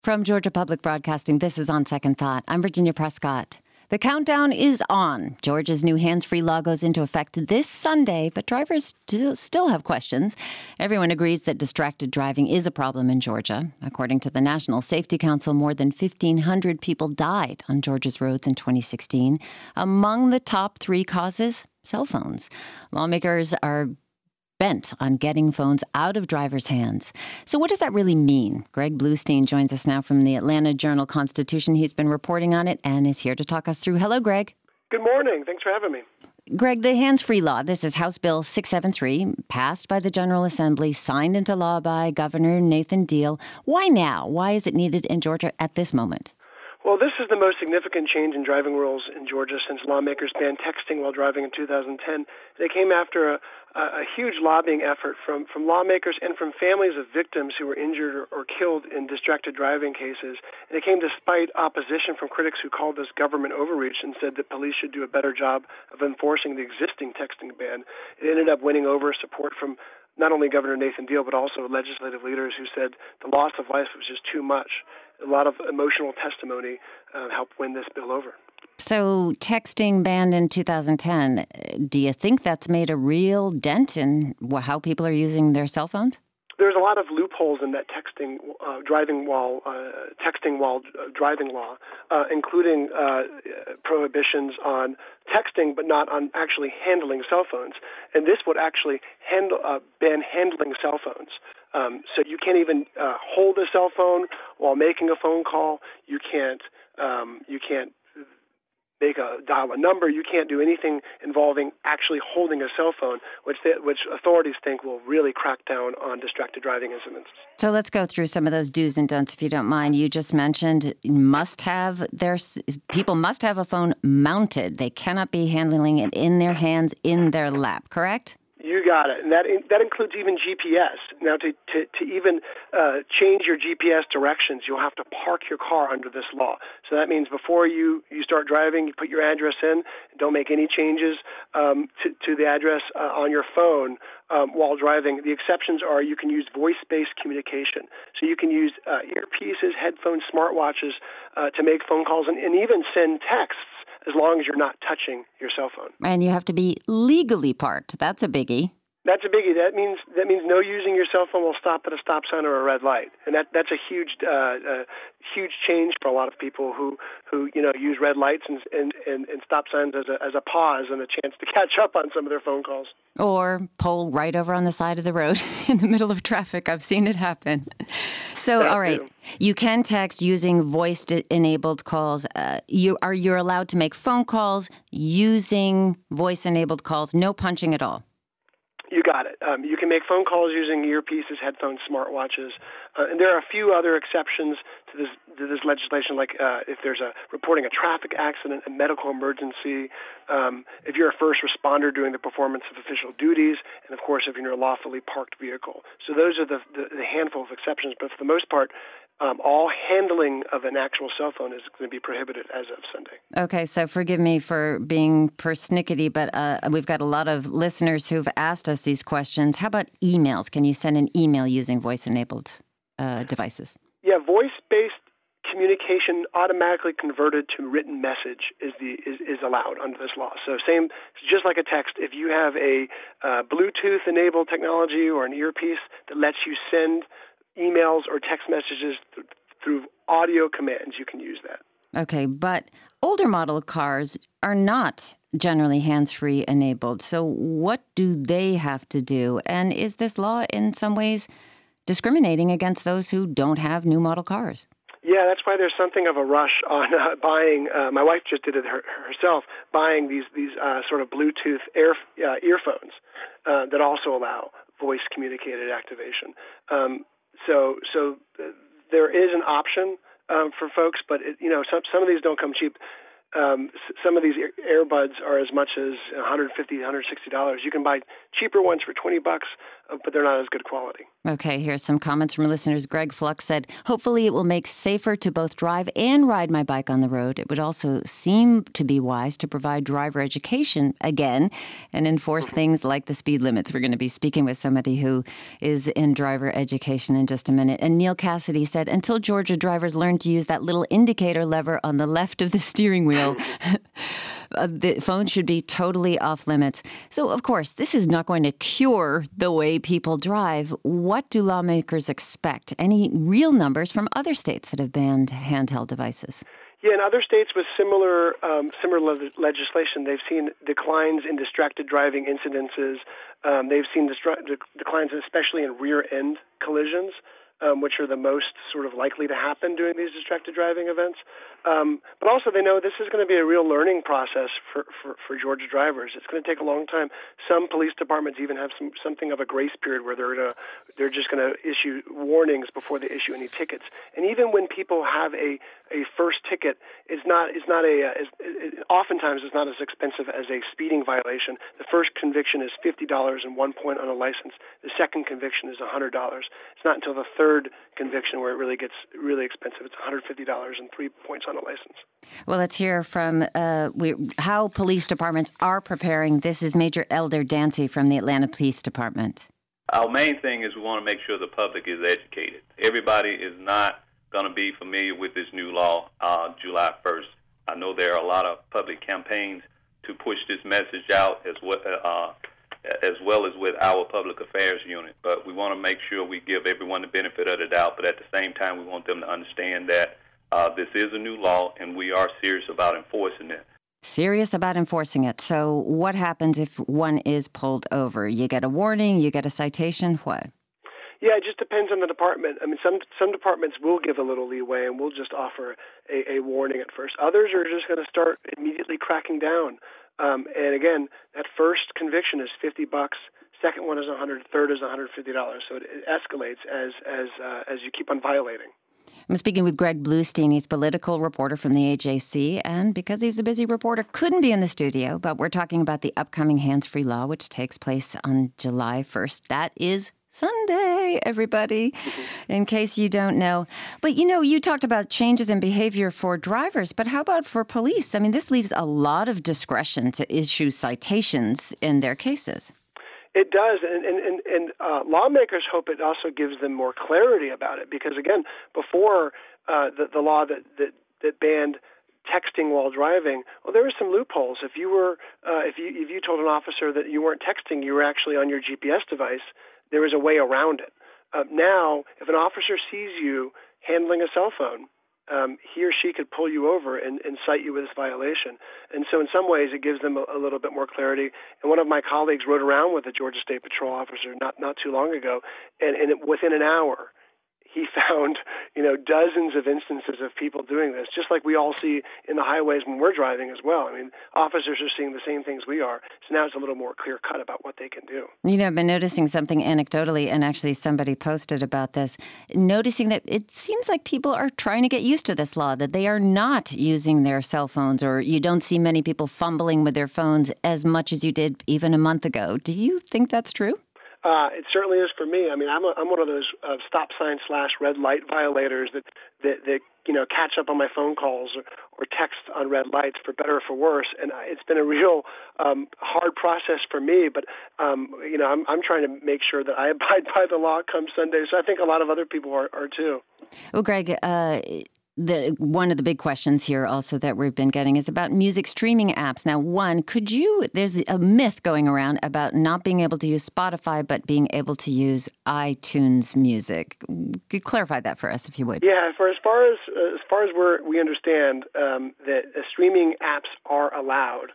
From Georgia Public Broadcasting, this is On Second Thought. I'm Virginia Prescott. The countdown is on. Georgia's new hands-free law goes into effect this Sunday, but drivers still have questions. Everyone agrees that distracted driving is a problem in Georgia. According to the National Safety Council, more than 1,500 people died on Georgia's roads in 2016. Among the top three causes, cell phones. Lawmakers are bent on getting phones out of drivers' hands. So what does that really mean? Greg Bluestein joins us now from the Atlanta Journal-Constitution. He's been reporting on it and is here to talk us through. Hello, Greg. Good morning. Thanks for having me. Greg, the hands-free law, this is House Bill 673, passed by the General Assembly, signed into law by Governor Nathan Deal. Why now? Why is it needed in Georgia at this moment? Well, this is the most significant change in driving rules in Georgia since lawmakers banned texting while driving in 2010. They came after a huge lobbying effort from lawmakers and from families of victims who were injured or killed in distracted driving cases. And it came despite opposition from critics who called this government overreach and said that police should do a better job of enforcing the existing texting ban. It ended up winning over support from not only Governor Nathan Deal, but also legislative leaders who said the loss of life was just too much. A lot of emotional testimony helped win this bill over. So texting banned in 2010, do you think that's made a real dent in how people are using their cell phones? There's a lot of loopholes in that texting while driving law, including prohibitions on texting, but not on actually handling cell phones. And this would actually ban handling cell phones. So you can't even hold a cell phone while making a phone call. You can't dial a number. You can't do anything involving actually holding a cell phone, which authorities think will really crack down on distracted driving incidents. So let's go through some of those do's and don'ts, if you don't mind. You just mentioned people must have a phone mounted. They cannot be handling it in their hands, in their lap, correct? You got it, and that includes even GPS. Now, to even change your GPS directions, you'll have to park your car under this law. So that means before you start driving, you put your address in, don't make any changes to the address on your phone while driving. The exceptions are you can use voice-based communication. So you can use earpieces, headphones, smartwatches to make phone calls and even send texts, as long as you're not touching your cell phone. And you have to be legally parked. That's a biggie. That's a biggie. That means no using your cell phone will stop at a stop sign or a red light, and that's a huge change for a lot of people who use red lights and stop signs as a pause and a chance to catch up on some of their phone calls. Or pull right over on the side of the road in the middle of traffic. I've seen it happen. So, all right, you can text using voice-enabled calls. You're allowed to make phone calls using voice-enabled calls. No punching at all. You got it. You can make phone calls using earpieces, headphones, smartwatches, and there are a few other exceptions to this legislation, like if there's reporting a traffic accident, a medical emergency, if you're a first responder doing the performance of official duties, and of course if you're in a lawfully parked vehicle. So those are the handful of exceptions, but for the most part, all handling of an actual cell phone is going to be prohibited as of Sunday. Okay, so forgive me for being persnickety, but we've got a lot of listeners who've asked us these questions. How about emails? Can you send an email using voice-enabled devices? Yeah, voice-based communication automatically converted to written message is allowed under this law. So just like a text, if you have a Bluetooth-enabled technology or an earpiece that lets you send emails or text messages through audio commands, you can use that. Okay, but older model cars are not generally hands-free enabled. So what do they have to do? And is this law in some ways discriminating against those who don't have new model cars? Yeah, that's why there's something of a rush on buying. My wife just did it herself, buying these sort of Bluetooth earphones that also allow voice communicated activation. So there is an option for folks, but some of these don't come cheap. Some of these earbuds are as much as $150, $160. You can buy cheaper ones for $20, but they're not as good quality. Okay, here's some comments from listeners. Greg Fluck said, hopefully it will make safer to both drive and ride my bike on the road. It would also seem to be wise to provide driver education again and enforce things like the speed limits. We're going to be speaking with somebody who is in driver education in just a minute. And Neil Cassidy said, until Georgia drivers learn to use that little indicator lever on the left of the steering wheel, the phone should be totally off limits. So, of course, this is not going to cure the way people drive. What do lawmakers expect? Any real numbers from other states that have banned handheld devices? Yeah, in other states with similar legislation, they've seen declines in distracted driving incidences. They've seen declines, especially in rear-end collisions, which are the most sort of likely to happen during these distracted driving events. But also they know this is going to be a real learning process for Georgia drivers. It's going to take a long time. Some police departments even have something of a grace period where they're just going to issue warnings before they issue any tickets. And even when people have a first ticket, oftentimes it's not as expensive as a speeding violation. The first conviction is $50 and 1 point on a license. The second conviction is $100. It's not until the third conviction where it really gets really expensive. It's $150 and 3 points on a license. Well, let's hear from how police departments are preparing. This is Major Elder Dancy from the Atlanta Police Department. Our main thing is we want to make sure the public is educated. Everybody is not going to be familiar with this new law July 1st. I know there are a lot of public campaigns to push this message out as well as with our public affairs unit. But we want to make sure we give everyone the benefit of the doubt, but at the same time we want them to understand that this is a new law and we are serious about enforcing it. Serious about enforcing it. So what happens if one is pulled over? You get a warning, you get a citation, what? Yeah, it just depends on the department. I mean, some departments will give a little leeway and will just offer a warning at first. Others are just going to start immediately cracking down. And again, that first conviction is $50. Second one is $100. Third is $150. So it escalates as you keep on violating. I'm speaking with Greg Bluestein. He's political reporter from the AJC, and because he's a busy reporter, couldn't be in the studio, but we're talking about the upcoming hands-free law, which takes place on July 1st. That is Sunday, everybody, in case you don't know. But, you talked about changes in behavior for drivers, but how about for police? I mean, this leaves a lot of discretion to issue citations in their cases. It does, and lawmakers hope it also gives them more clarity about it, because again, before the law that banned texting while driving, well, there were some loopholes. If you told an officer that you weren't texting, you were actually on your GPS device, there was a way around it. Now, if an officer sees you handling a cell phone, he or she could pull you over and cite you with this violation. And so in some ways it gives them a little bit more clarity. And one of my colleagues rode around with a Georgia State Patrol officer not too long ago, and within an hour he found, dozens of instances of people doing this, just like we all see in the highways when we're driving as well. I mean, officers are seeing the same things we are. So now it's a little more clear-cut about what they can do. I've been noticing something anecdotally, and actually somebody posted about this, noticing that it seems like people are trying to get used to this law, that they are not using their cell phones, or you don't see many people fumbling with their phones as much as you did even a month ago. Do you think that's true? It certainly is for me. I mean, I'm one of those stop sign / red light violators that catch up on my phone calls or text on red lights, for better or for worse. And it's been a real hard process for me. But I'm trying to make sure that I abide by the law come Sunday. So I think a lot of other people are too. Well, Greg, one of the big questions here also that we've been getting is about music streaming apps. Now, there's a myth going around about not being able to use Spotify, but being able to use iTunes Music. Could you clarify that for us, if you would? Yeah, as far as we understand, that streaming apps are allowed.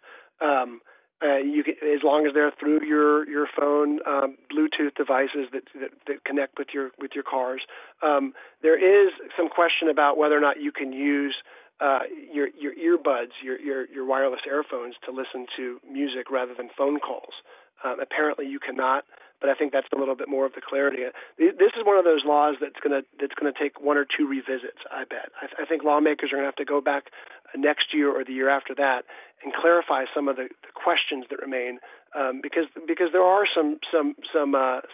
You can, as long as they're through your phone, Bluetooth devices that connect with your cars. There is some question about whether or not you can use your earbuds, your wireless earphones, to listen to music rather than phone calls. Apparently, you cannot. But I think that's a little bit more of the clarity. This is one of those laws that's going to take one or two revisits, I bet. I think lawmakers are going to have to go back next year or the year after that and clarify some of the questions that remain, because there are some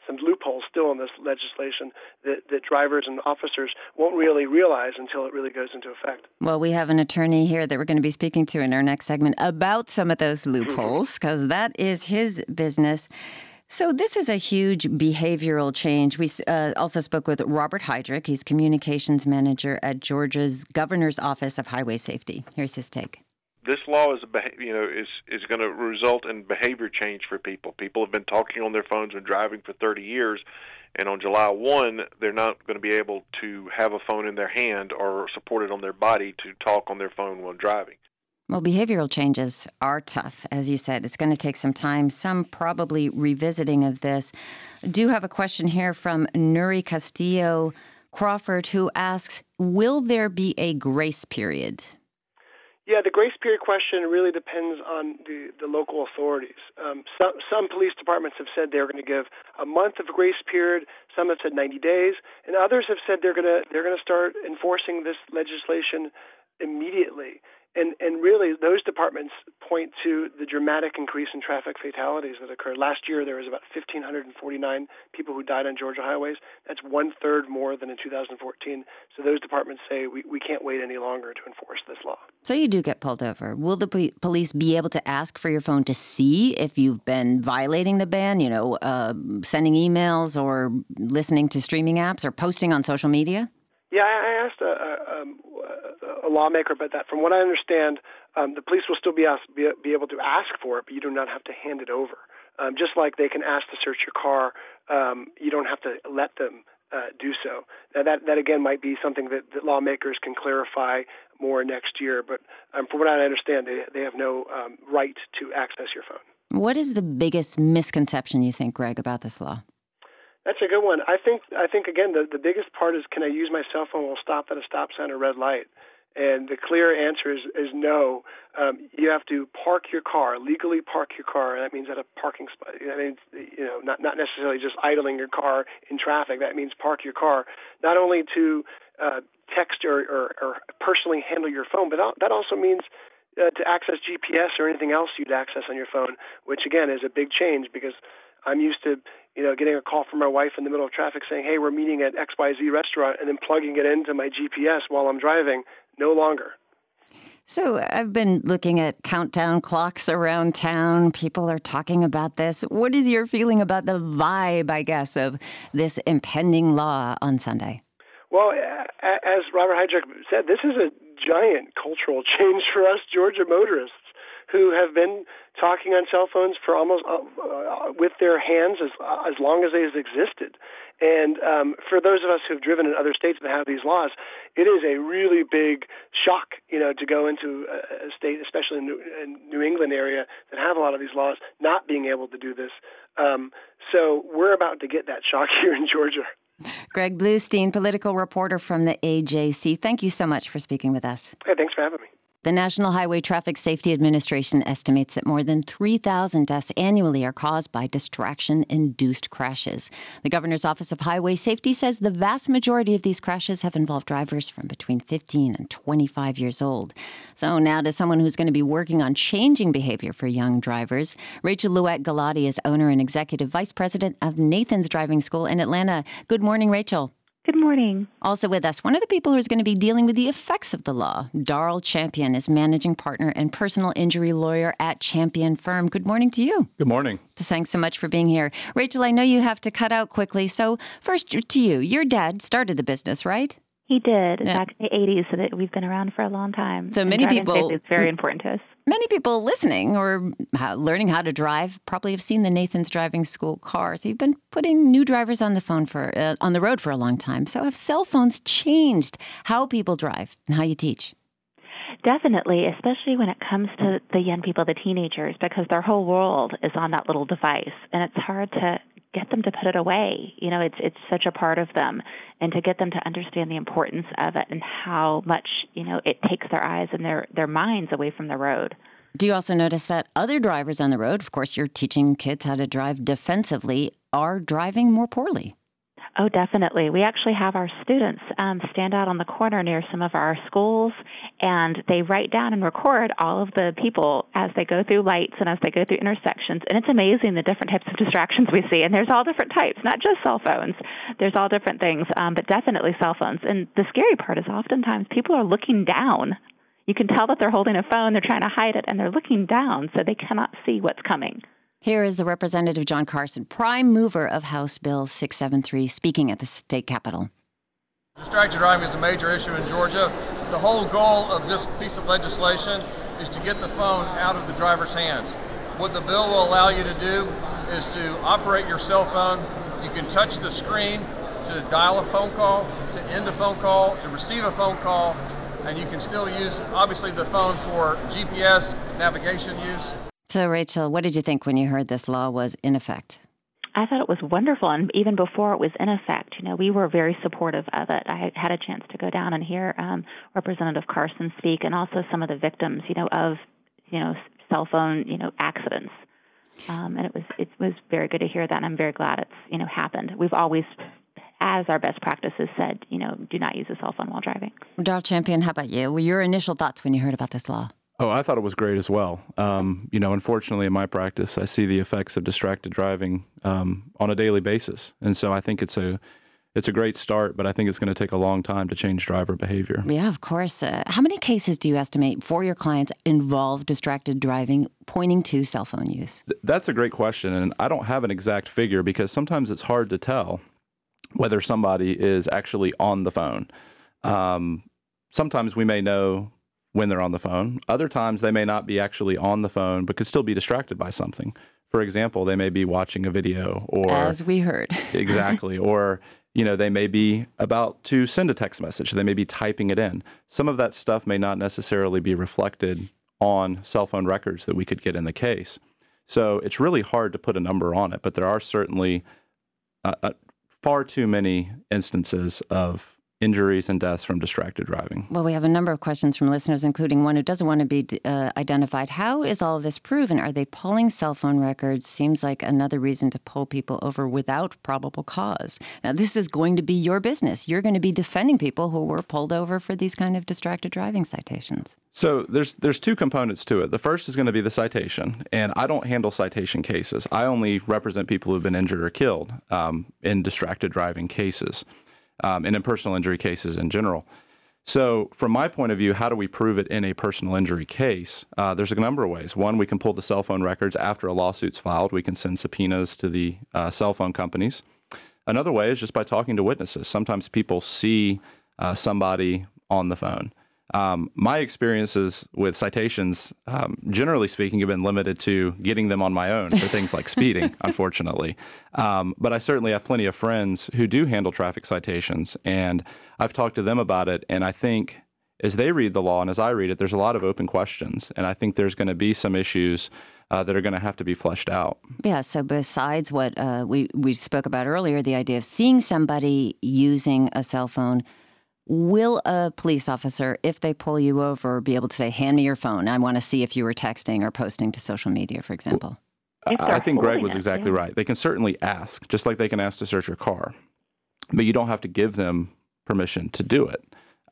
some loopholes still in this legislation that drivers and officers won't really realize until it really goes into effect. Well, we have an attorney here that we're going to be speaking to in our next segment about some of those loopholes, because that is his business. So this is a huge behavioral change. We also spoke with Robert Heidrich. He's communications manager at Georgia's Governor's Office of Highway Safety. Here's his take. This law is going to result in behavior change for people. People have been talking on their phones when driving for 30 years, and on July 1, they're not going to be able to have a phone in their hand or supported on their body to talk on their phone while driving. Well, behavioral changes are tough. As you said, it's going to take some time, some probably revisiting of this. I do have a question here from Nuri Castillo Crawford, who asks, will there be a grace period? Yeah, the grace period question really depends on the local authorities. Some police departments have said they're going to give a month of grace period. Some have said 90 days, and others have said they're going to start enforcing this legislation immediately. And really, those departments point to the dramatic increase in traffic fatalities that occurred. Last year, there was about 1,549 people who died on Georgia highways. That's one-third more than in 2014. So those departments say we can't wait any longer to enforce this law. So you do get pulled over. Will the police be able to ask for your phone to see if you've been violating the ban, sending emails or listening to streaming apps or posting on social media? Yeah, I asked a lawmaker about that. From what I understand, the police will still be able to ask for it, but you do not have to hand it over. Just like they can ask to search your car, you don't have to let them do so. Now, that again might be something that lawmakers can clarify more next year. But from what I understand, they have no right to access your phone. What is the biggest misconception you think, Greg, about this law? That's a good one. I think again, the biggest part is, can I use my cell phone while stopped at a stop sign or red light? And the clear answer is no. You have to park your car, legally park your car. That means at a parking spot. That means, not necessarily just idling your car in traffic. That means park your car, not only to text or personally handle your phone, but that also means to access GPS or anything else you'd access on your phone, which again is a big change because I'm used to getting a call from my wife in the middle of traffic saying, hey, we're meeting at XYZ restaurant, and then plugging it into my GPS while I'm driving. No longer. So I've been looking at countdown clocks around town. People are talking about this. What is your feeling about the vibe, I guess, of this impending law on Sunday? Well, as Robert Heidrich said, this is a giant cultural change for us Georgia motorists who have been talking on cell phones for almost with their hands as long as they have existed. And for those of us who've driven in other states that have these laws, it is a really big shock, to go into a state, especially in New England area, that have a lot of these laws, not being able to do this. So we're about to get that shock here in Georgia. Greg Bluestein, political reporter from the AJC. Thank you so much for speaking with us. Hey, thanks for having me. The National Highway Traffic Safety Administration estimates that more than 3,000 deaths annually are caused by distraction-induced crashes. The Governor's Office of Highway Safety says the vast majority of these crashes have involved drivers from between 15 and 25 years old. So now to someone who's going to be working on changing behavior for young drivers. Rachel Louette-Galati is owner and executive vice president of Nathan's Driving School in Atlanta. Good morning, Rachel. Good morning. Also with us, one of the people who's going to be dealing with the effects of the law, Darrell Champion, is managing partner and personal injury lawyer at Champion Firm. Good morning to you. Good morning. Thanks so much for being here. Rachel, I know you have to cut out quickly. So first to you, your dad started the business, right? He did back in the 80s, so that we've been around for a long time. So many people, it's very important to us. Many people listening or learning how to drive probably have seen the Nathan's Driving School cars. You've been putting new drivers on the road for a long time. So have cell phones changed how people drive and how you teach? Definitely, especially when it comes to the young people, the teenagers, because their whole world is on that little device, and it's hard to get them to put it away. It's such a part of them, and to get them to understand the importance of it and how much, it takes their eyes and their minds away from the road. Do you also notice that other drivers on the road, of course, you're teaching kids how to drive defensively, are driving more poorly? Oh, definitely. We actually have our students stand out on the corner near some of our schools, and they write down and record all of the people as they go through lights and as they go through intersections. And it's amazing the different types of distractions we see. And there's all different types, not just cell phones. There's all different things, but definitely cell phones. And the scary part is oftentimes people are looking down. You can tell that they're holding a phone, they're trying to hide it, and they're looking down so they cannot see what's coming. Here is the Representative John Carson, prime mover of House Bill 673, speaking at the state capitol. Distracted driving is a major issue in Georgia. The whole goal of this piece of legislation is to get the phone out of the driver's hands. What the bill will allow you to do is to operate your cell phone. You can touch the screen to dial a phone call, to end a phone call, to receive a phone call, and you can still use, obviously, the phone for GPS navigation use. So, Rachel, what did you think when you heard this law was in effect? I thought it was wonderful, and even before it was in effect, we were very supportive of it. I had a chance to go down and hear Representative Carson speak, and also some of the victims, of cell phone, accidents. And it was very good to hear that, and I'm very glad it's happened. We've always, as our best practices said, do not use a cell phone while driving. Darrell Champion, how about you? Your initial thoughts when you heard about this law? Oh, I thought it was great as well. Unfortunately, in my practice, I see the effects of distracted driving on a daily basis, and so I think it's a great start. But I think it's going to take a long time to change driver behavior. Yeah, of course. How many cases do you estimate for your clients involve distracted driving, pointing to cell phone use? That's a great question, and I don't have an exact figure because sometimes it's hard to tell whether somebody is actually on the phone. Sometimes we may know when they're on the phone. Other times they may not be actually on the phone, but could still be distracted by something. For example, they may be watching a video or... As we heard. Exactly. Or, they may be about to send a text message. They may be typing it in. Some of that stuff may not necessarily be reflected on cell phone records that we could get in the case. So it's really hard to put a number on it, but there are certainly far too many instances of injuries and deaths from distracted driving. Well, we have a number of questions from listeners, including one who doesn't want to be identified. How is all of this proven? Are they pulling cell phone records? Seems like another reason to pull people over without probable cause. Now, this is going to be your business. You're going to be defending people who were pulled over for these kind of distracted driving citations. So there's two components to it. The first is going to be the citation, and I don't handle citation cases. I only represent people who've been injured or killed in distracted driving cases. And in personal injury cases in general. So from my point of view, how do we prove it in a personal injury case? There's a number of ways. One, we can pull the cell phone records after a lawsuit's filed. We can send subpoenas to the cell phone companies. Another way is just by talking to witnesses. Sometimes people see somebody on the phone. My experiences with citations, generally speaking, have been limited to getting them on my own for things like speeding, unfortunately. But I certainly have plenty of friends who do handle traffic citations, and I've talked to them about it. And I think as they read the law and as I read it, there's a lot of open questions. And I think there's going to be some issues that are going to have to be fleshed out. Yeah, so besides what we spoke about earlier, the idea of seeing somebody using a cell phone, will a police officer, if they pull you over, be able to say, hand me your phone, I want to see if you were texting or posting to social media, for example? I think Greg was exactly right. They can certainly ask, just like they can ask to search your car. But you don't have to give them permission to do it.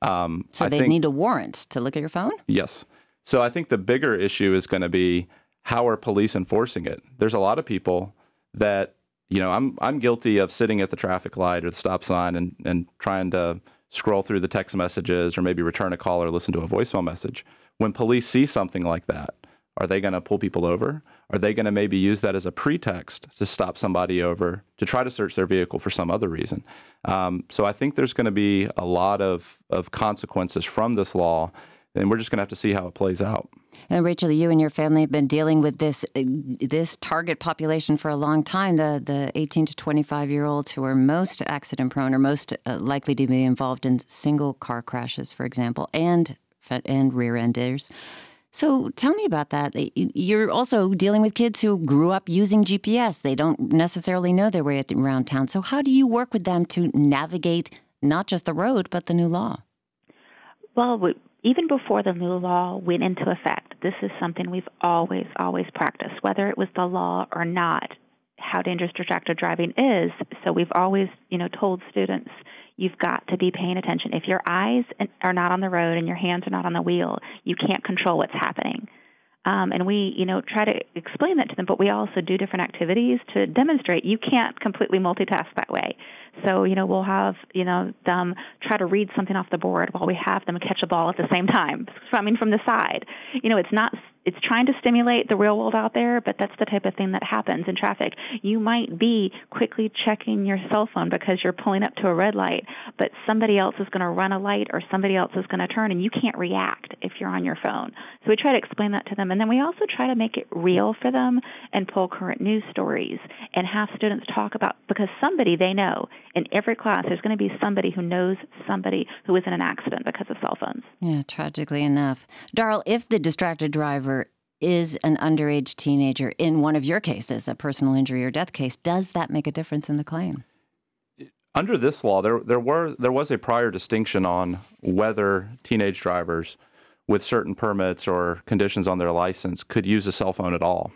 So they need a warrant to look at your phone? Yes. So I think the bigger issue is going to be, how are police enforcing it? There's a lot of people that, I'm guilty of sitting at the traffic light or the stop sign and trying to scroll through the text messages or maybe return a call or listen to a voicemail message. When police see something like that, are they going to pull people over? Are they going to maybe use that as a pretext to stop somebody over to try to search their vehicle for some other reason? So I think there's going to be a lot of consequences from this law, and we're just going to have to see how it plays out. And Rachel, you and your family have been dealing with this target population for a long time, the 18 to 25-year-olds who are most accident-prone or most likely to be involved in single car crashes, for example, and rear-enders. So tell me about that. You're also dealing with kids who grew up using GPS. They don't necessarily know their way around town. So how do you work with them to navigate not just the road, but the new law? Well, even before the new law went into effect, this is something we've always practiced, whether it was the law or not. how dangerous distracted driving is. So we've always, told students, you've got to be paying attention. If your eyes are not on the road and your hands are not on the wheel, you can't control what's happening. And we, try to explain that to them, but we also do different activities to demonstrate you can't completely multitask that way. So, we'll have, them try to read something off the board while we have them catch a ball at the same time, from the side. It's trying to stimulate the real world out there, but that's the type of thing that happens in traffic. You might be quickly checking your cell phone because you're pulling up to a red light, but somebody else is going to run a light or somebody else is going to turn, and you can't react if you're on your phone. So we try to explain that to them, and then we also try to make it real for them and pull current news stories and have students talk about, because somebody they know, in every class there's going to be somebody who knows somebody who was in an accident because of cell phones. Yeah, tragically enough. Darrell, if the distracted driver is an underage teenager in one of your cases, a personal injury or death case, does that make a difference in the claim? Under this law, there was a prior distinction on whether teenage drivers with certain permits or conditions on their license could use a cell phone at all.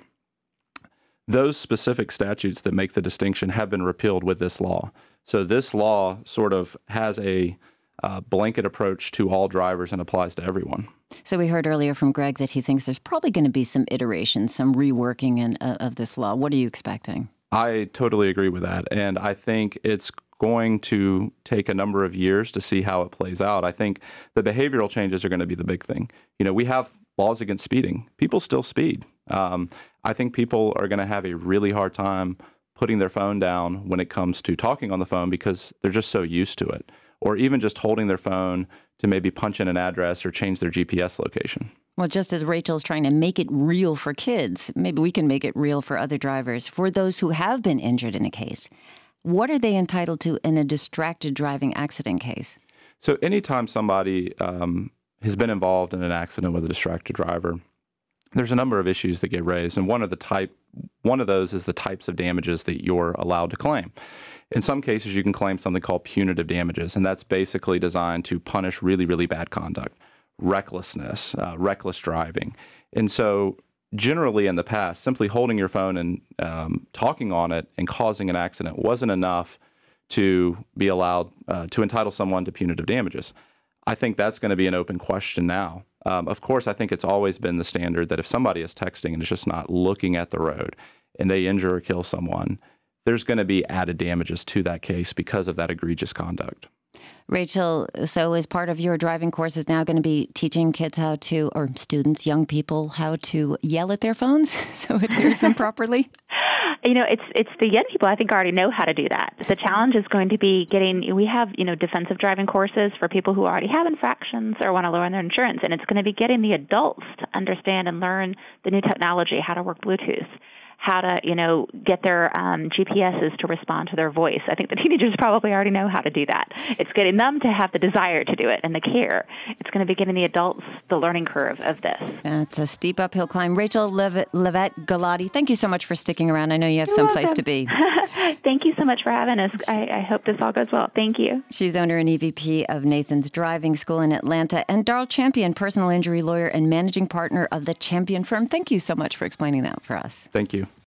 Those specific statutes that make the distinction have been repealed with this law. So this law sort of has a blanket approach to all drivers and applies to everyone. So we heard earlier from Greg that he thinks there's probably going to be some iteration, some reworking of this law. What are you expecting? I totally agree with that. And I think it's going to take a number of years to see how it plays out. I think the behavioral changes are going to be the big thing. We have laws against speeding. People still speed. I think people are going to have a really hard time putting their phone down when it comes to talking on the phone because they're just so used to it. Or even just holding their phone to maybe punch in an address or change their GPS location. Well, just as Rachel's trying to make it real for kids, maybe we can make it real for other drivers. For those who have been injured in a case, what are they entitled to in a distracted driving accident case? So anytime somebody has been involved in an accident with a distracted driver, there's a number of issues that get raised. And one of those is the types of damages that you're allowed to claim. In some cases, you can claim something called punitive damages, and that's basically designed to punish really, really bad conduct, recklessness, reckless driving. And so generally in the past, simply holding your phone and talking on it and causing an accident wasn't enough to be allowed to entitle someone to punitive damages. I think that's going to be an open question now. Of course, I think it's always been the standard that if somebody is texting and is just not looking at the road and they injure or kill someone, there's going to be added damages to that case because of that egregious conduct. Rachel, so as part of your driving course is now going to be teaching kids how to, or students, young people, how to yell at their phones so it hears them properly? It's the young people I think already know how to do that. The challenge is going to be we have, defensive driving courses for people who already have infractions or want to learn their insurance, and it's going to be getting the adults to understand and learn the new technology, how to work Bluetooth, how to, get their GPSs to respond to their voice. I think the teenagers probably already know how to do that. It's getting them to have the desire to do it and the care. It's going to be getting the adults the learning curve of this. It's a steep uphill climb. Rachel Levitt-Galati, thank you so much for sticking around. I know you have some place to be. Thank you so much for having us. I hope this all goes well. Thank you. She's owner and EVP of Nathan's Driving School in Atlanta, and Darrell Champion, personal injury lawyer and managing partner of the Champion firm. Thank you so much for explaining that for us. Thank you.